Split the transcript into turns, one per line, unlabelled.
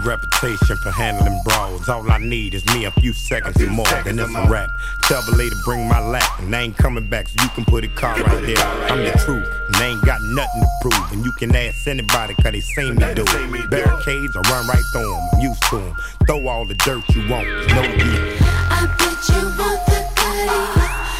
reputation for handling brawls. All I need is me a few seconds and more, then it's a rap. Tell the lady bring my lap, and they ain't coming back, so you can put a car right there. I'm the truth, and they ain't got nothing to prove. And you can ask anybody, cause they seen me do it. Barricades, I run right through them, I'm used to them. Throw all the dirt you want, no you.
I bet you want the goodies.